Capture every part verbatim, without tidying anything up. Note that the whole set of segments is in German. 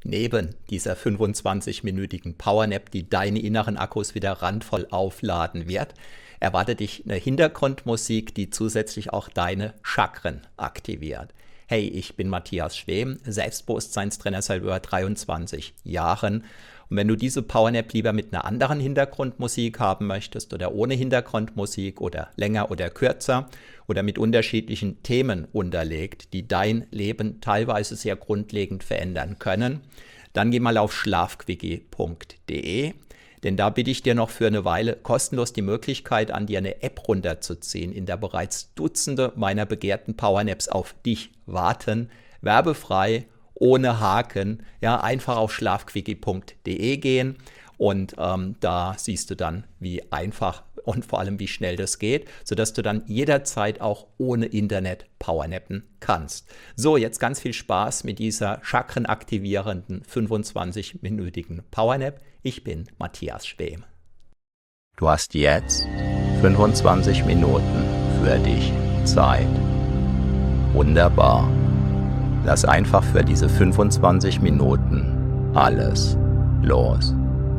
Neben dieser fünfundzwanzig-minütigen Powernap, die deine inneren Akkus wieder randvoll aufladen wird, erwartet dich eine Hintergrundmusik, die zusätzlich auch deine Chakren aktiviert. Hey, ich bin Matthias Schwem, Selbstbewusstseinstrainer seit über dreiundzwanzig Jahren. Und wenn du diese Powernap lieber mit einer anderen Hintergrundmusik haben möchtest oder ohne Hintergrundmusik oder länger oder kürzer oder mit unterschiedlichen Themen unterlegt, die dein Leben teilweise sehr grundlegend verändern können, dann geh mal auf schlafquickie punkt de, denn da biete ich dir noch für eine Weile kostenlos die Möglichkeit an, dir eine App runterzuziehen, in der bereits Dutzende meiner begehrten Powernaps auf dich warten, werbefrei, ohne Haken, ja, einfach auf schlafquickie punkt de gehen und ähm, da siehst du dann, wie einfach und vor allem wie schnell das geht, sodass du dann jederzeit auch ohne Internet powernappen kannst. So, jetzt ganz viel Spaß mit dieser chakrenaktivierenden fünfundzwanzig-minütigen Powernap. Ich bin Matthias Schwem. Du hast jetzt fünfundzwanzig Minuten für dich Zeit. Wunderbar. Lass einfach für diese fünfundzwanzig Minuten alles los.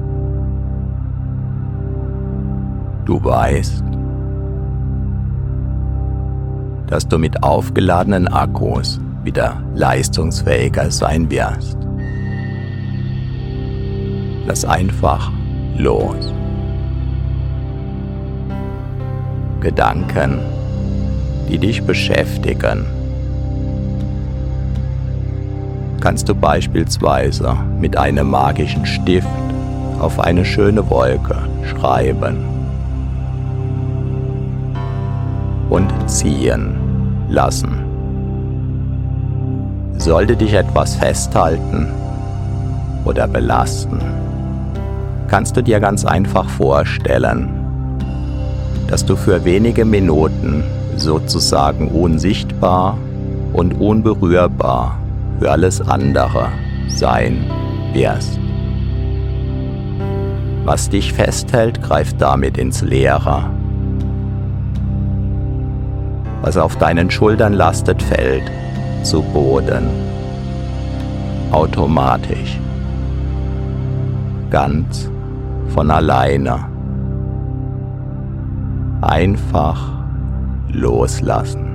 Du weißt, dass du mit aufgeladenen Akkus wieder leistungsfähiger sein wirst. Lass einfach los. Gedanken, die dich beschäftigen, kannst du beispielsweise mit einem magischen Stift auf eine schöne Wolke schreiben und ziehen lassen. Sollte dich etwas festhalten oder belasten, kannst du dir ganz einfach vorstellen, dass du für wenige Minuten sozusagen unsichtbar und unberührbar für alles andere sein wirst. Was dich festhält, greift damit ins Leere. Was auf deinen Schultern lastet, fällt zu Boden. Automatisch. Ganz von alleine. Einfach loslassen.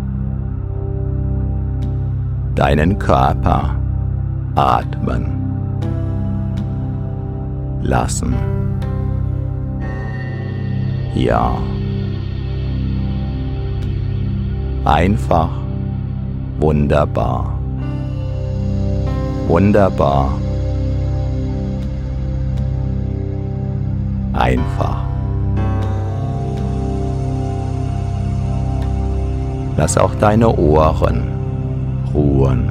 Deinen Körper atmen lassen. Ja. Einfach wunderbar. Wunderbar. Einfach. Lass auch deine Ohren ruhen.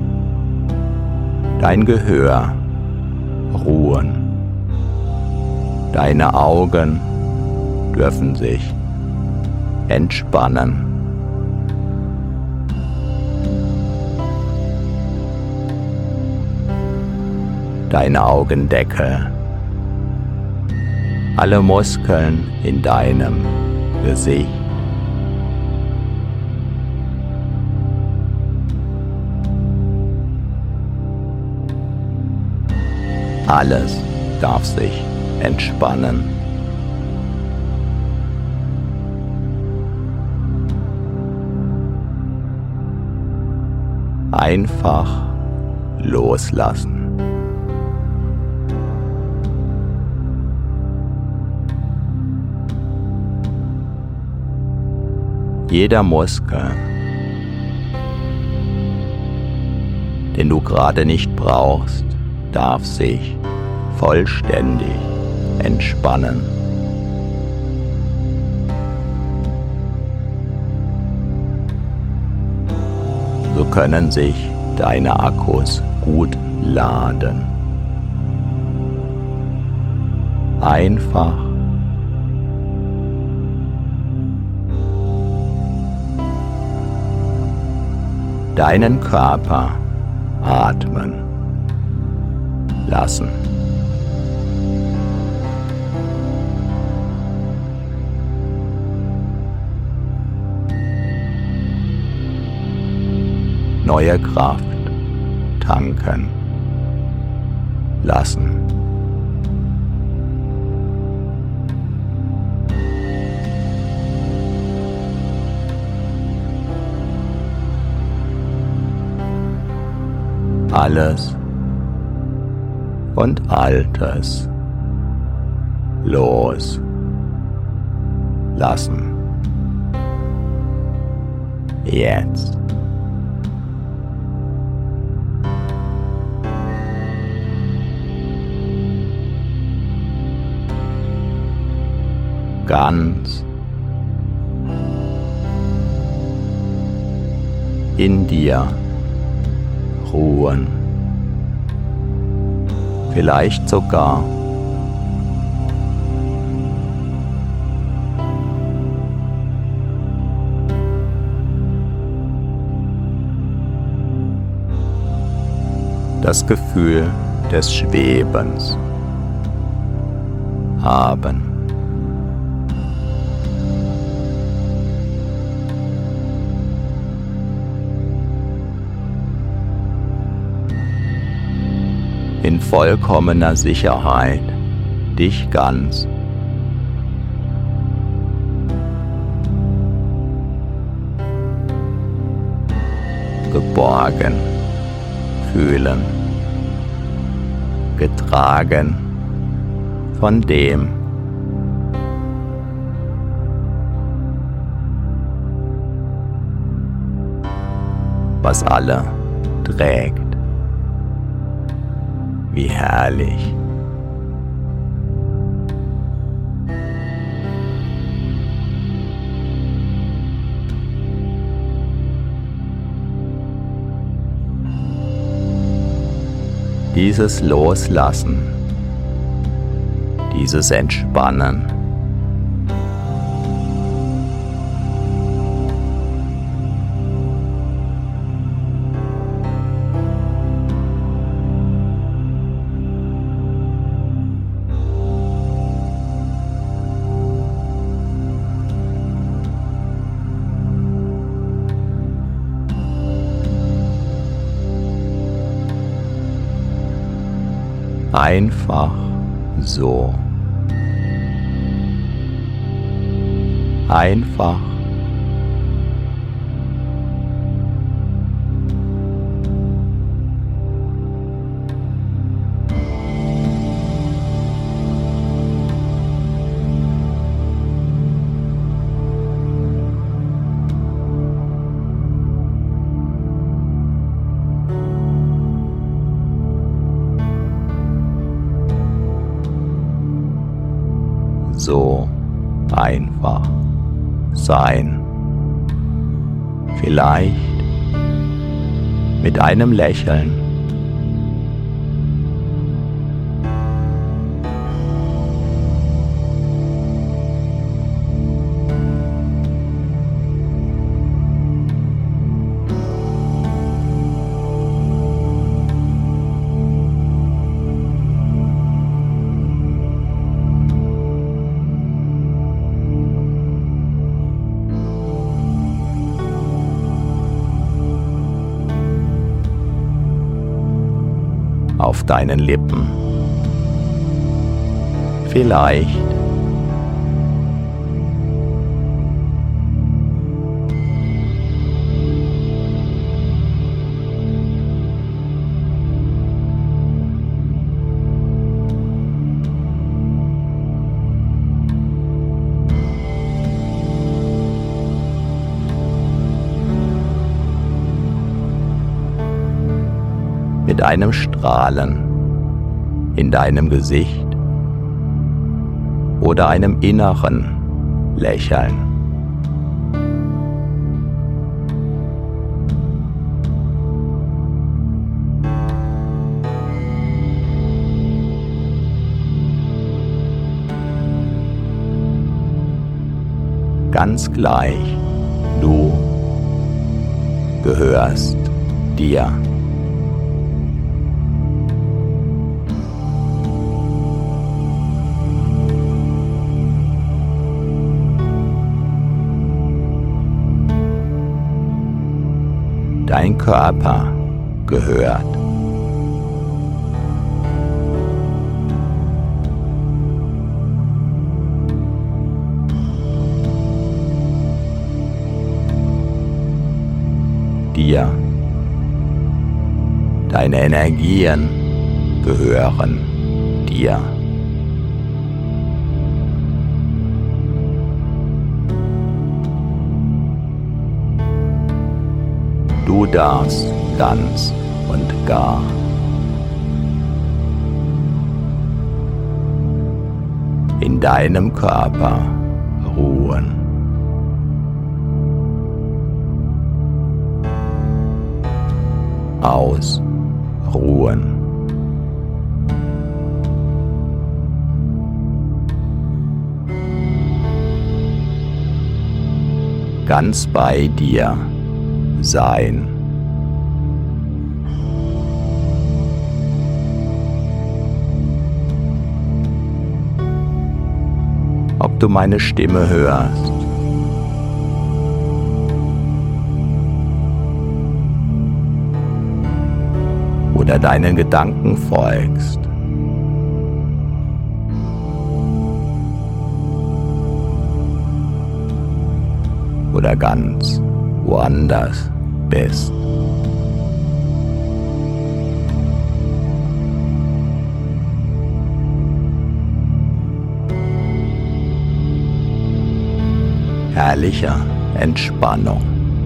Dein Gehör ruhen. Deine Augen dürfen sich entspannen. Deine Augendecke. Alle Muskeln in deinem Gesicht. Alles darf sich entspannen. Einfach loslassen. Jeder Muskel, den du gerade nicht brauchst, darf sich vollständig entspannen. So können sich deine Akkus gut laden. Einfach deinen Körper atmen lassen. Neue Kraft tanken. lassen. Alles und Altes los lassen. Jetzt. Ganz in dir ruhen, vielleicht sogar das Gefühl des Schwebens haben. In vollkommener Sicherheit dich ganz geborgen fühlen, getragen von dem, was alle trägt. Wie herrlich. Dieses Loslassen, dieses Entspannen, einfach so. Einfach so einfach sein. Vielleicht mit einem Lächeln. Auf deinen Lippen. Vielleicht mit einem Strahlen in deinem Gesicht oder einem inneren Lächeln. Ganz gleich, du gehörst dir. Dein Körper gehört Energien gehören dir. Du darfst ganz und gar in deinem Körper ruhen. Ausruhen. Ganz bei dir sein. Ob du meine Stimme hörst oder deinen Gedanken folgst, oder ganz woanders bist. Herrlicher Entspannung.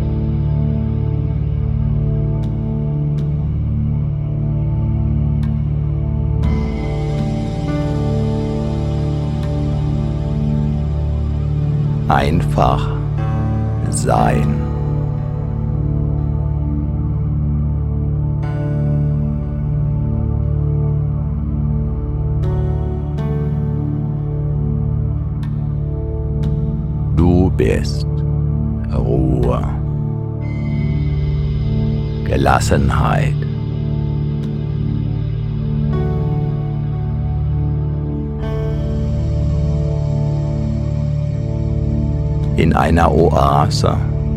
Einfach sein. Du bist Ruhe, Gelassenheit, in einer Oase,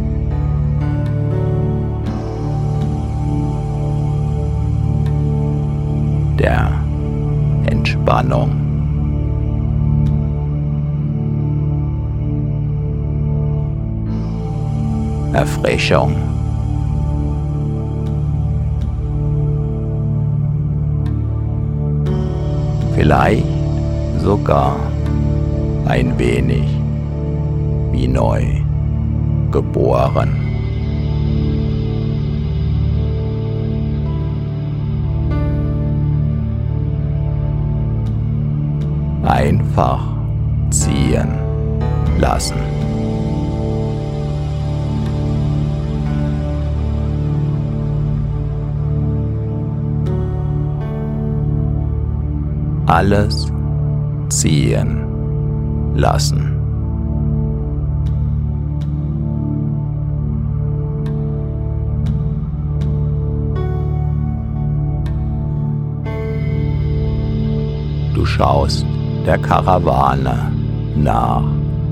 der Entspannung. Erfrischung. Vielleicht sogar ein wenig wie neu geboren. Einfach ziehen lassen. Alles ziehen lassen. Du schaust der Karawane nach.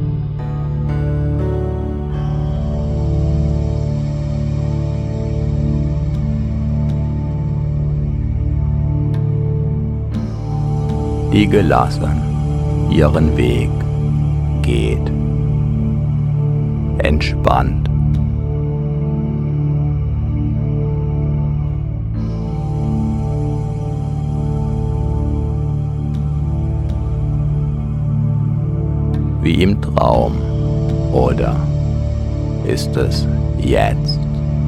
Die gelassen ihren Weg geht, entspannt. Wie im Traum, oder ist es jetzt?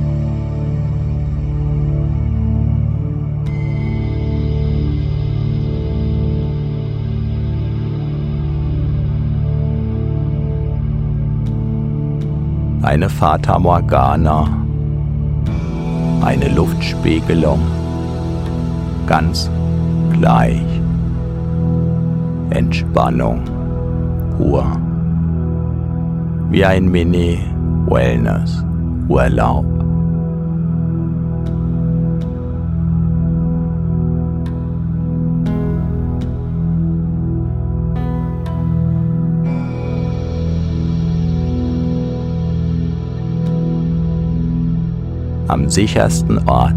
Eine Fata Morgana, eine Luftspiegelung, ganz gleich, Entspannung pur, wie ein Mini-Wellness-Urlaub. Am sichersten Ort.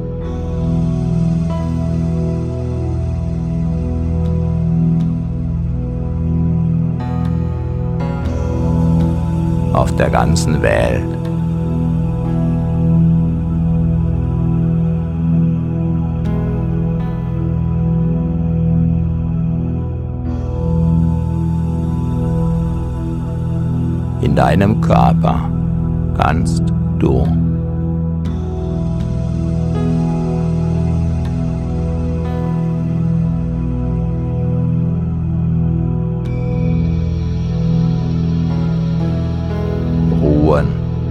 Auf der ganzen Welt. In deinem Körper kannst du ruhen.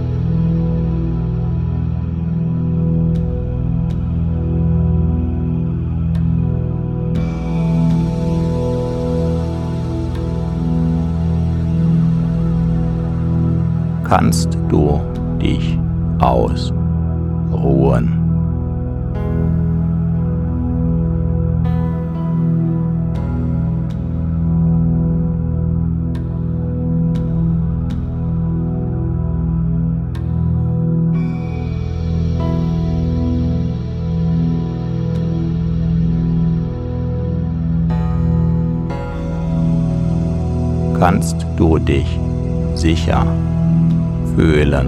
Kannst du dich ausruhen. Kannst du dich sicher fühlen.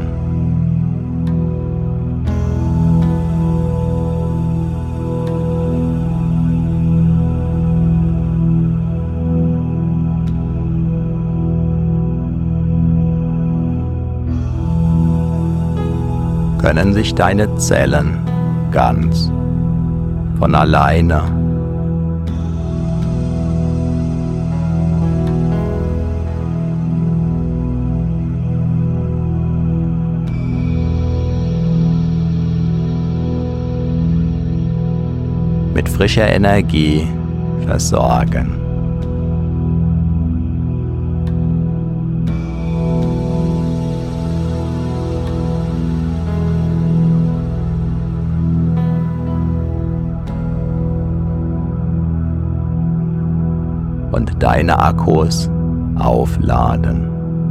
Können sich deine Zellen ganz von alleine mit frischer Energie versorgen. Und deine Akkus aufladen.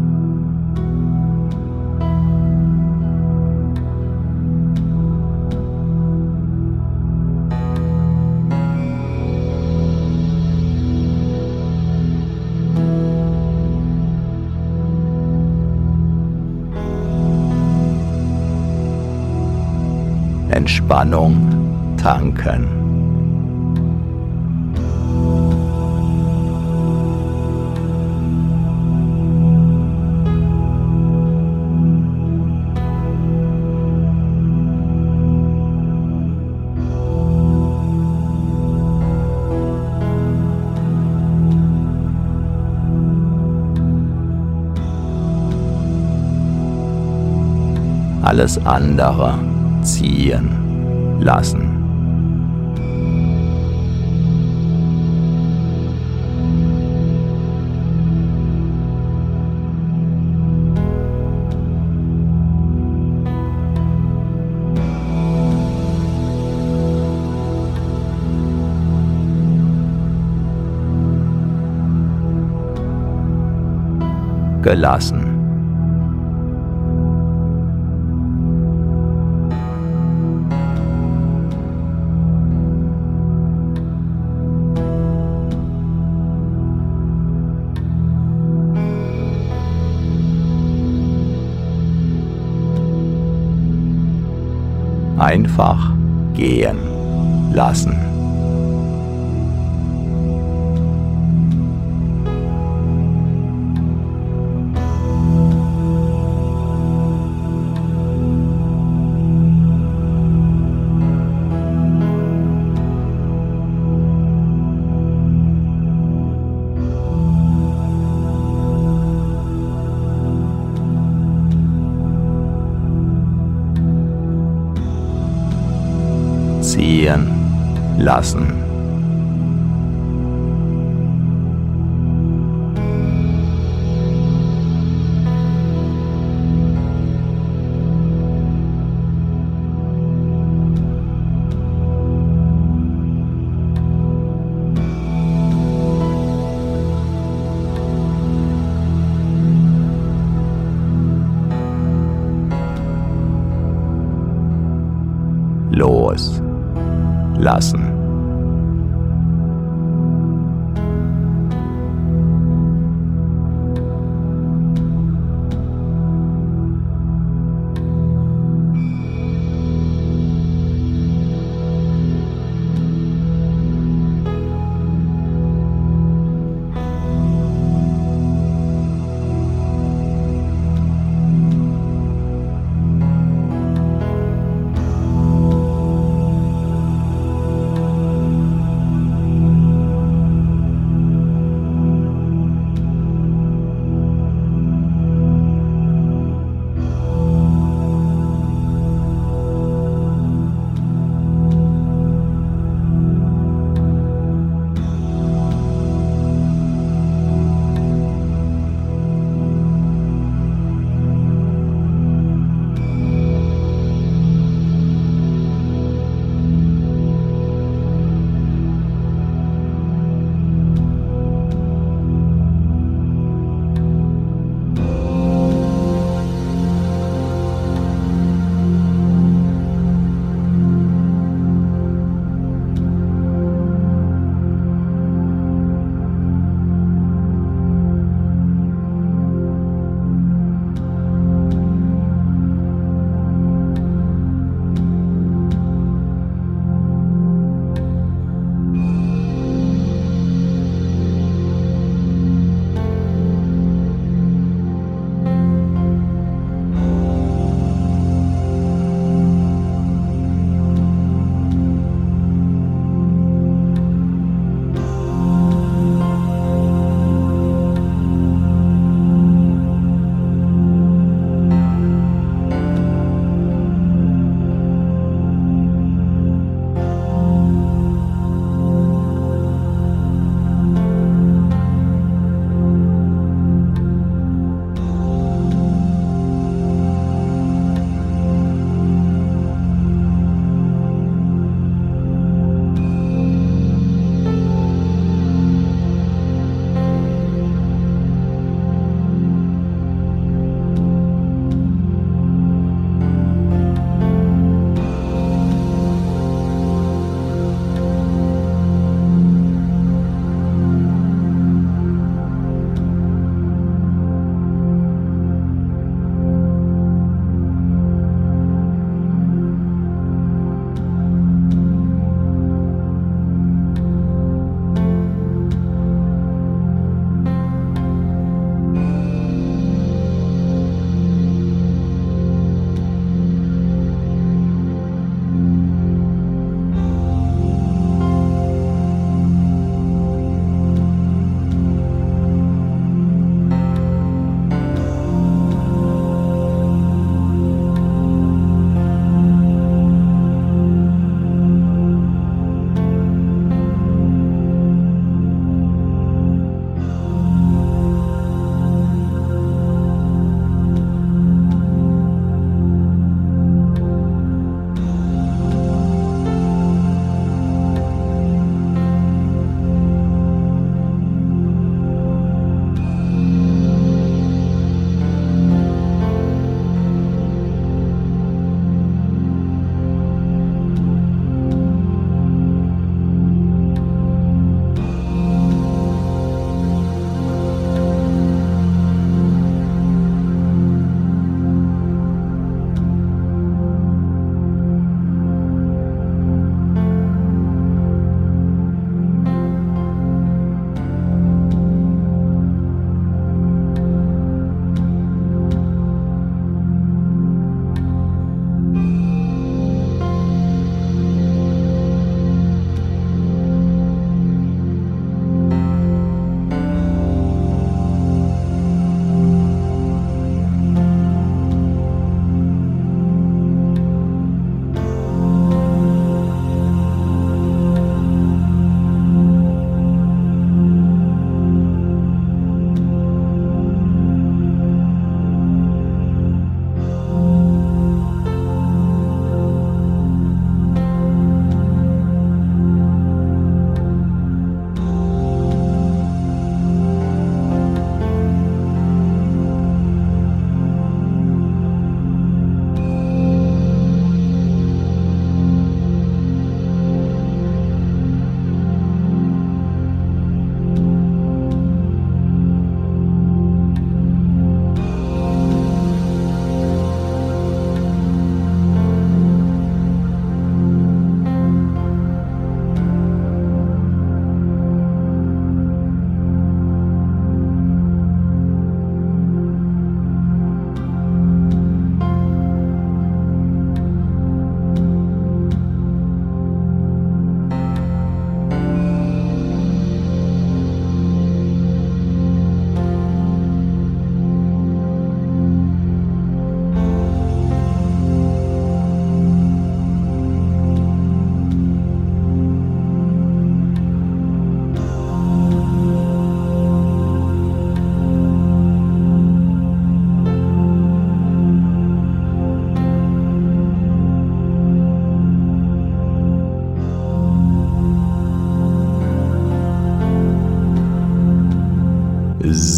Entspannung tanken. Alles andere ziehen lassen. Gelassen. Einfach gehen lassen. Ziehen lassen. Los lassen.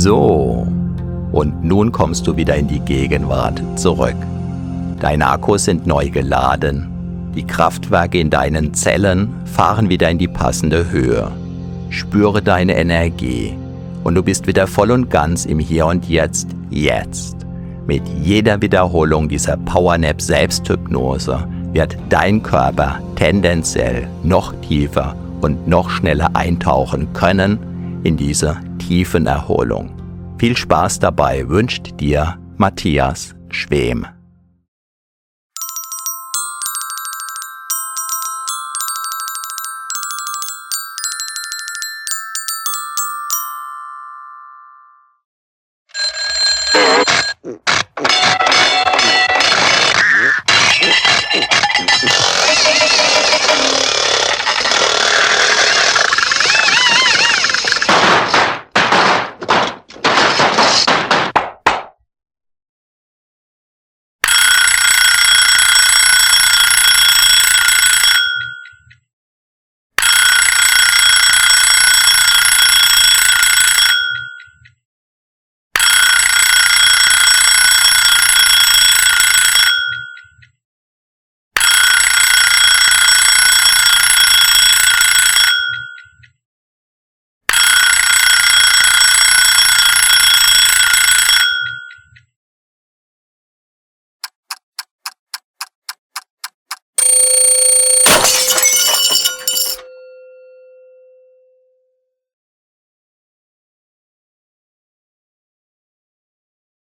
So, und nun kommst du wieder in die Gegenwart zurück. Deine Akkus sind neu geladen. Die Kraftwerke in deinen Zellen fahren wieder in die passende Höhe. Spüre deine Energie und du bist wieder voll und ganz im Hier und Jetzt, jetzt. Mit jeder Wiederholung dieser Powernap Selbsthypnose wird dein Körper tendenziell noch tiefer und noch schneller eintauchen können in diese tiefen Erholung. Viel Spaß dabei wünscht dir Matthias Schwem.